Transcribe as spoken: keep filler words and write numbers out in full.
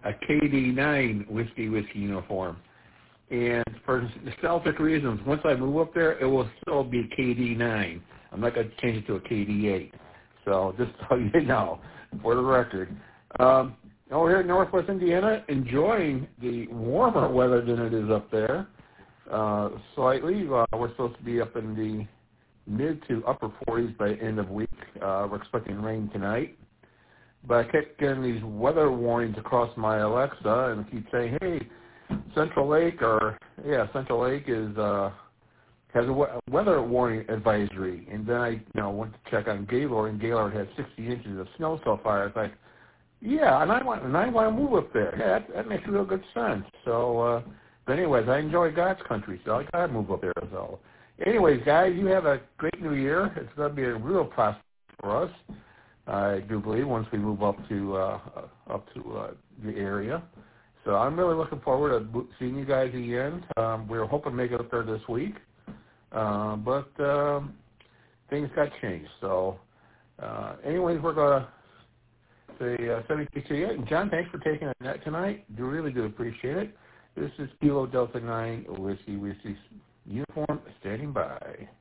a K D nine whiskey whiskey uniform. And for nostalgic reasons, once I move up there, it will still be K D nine. I'm not going to change it to a K D eight. So just so you know, for the record. Um, over here in Northwest Indiana, enjoying the warmer weather than it is up there. Uh, slightly. Uh, we're supposed to be up in the mid to upper forties by the end of the week. Uh, we're expecting rain tonight. But I kept getting these weather warnings across my Alexa, and it keeps saying, hey, Central Lake, or, yeah, Central Lake is, uh, has a we- weather warning advisory. And then I, you know, went to check on Gaylord, and Gaylord had sixty inches of snow so far. It's like, yeah, and I want, and I want to move up there. Yeah, that, that makes real good sense. So, uh, but anyways, I enjoy God's country, so I got to move up there. So, anyways, guys, you have a great new year. It's going to be a real process for us, I do believe, once we move up to uh, up to uh, the area. So I'm really looking forward to seeing you guys again. Um, we were hoping to make it up there this week, uh, but um, things got changed. So, uh, anyways, we're going to say uh, seventy-two to you. And John, thanks for taking a net tonight. Do really do appreciate it. This is Kilo Delta nine Whiskey Whiskey Uniform standing by.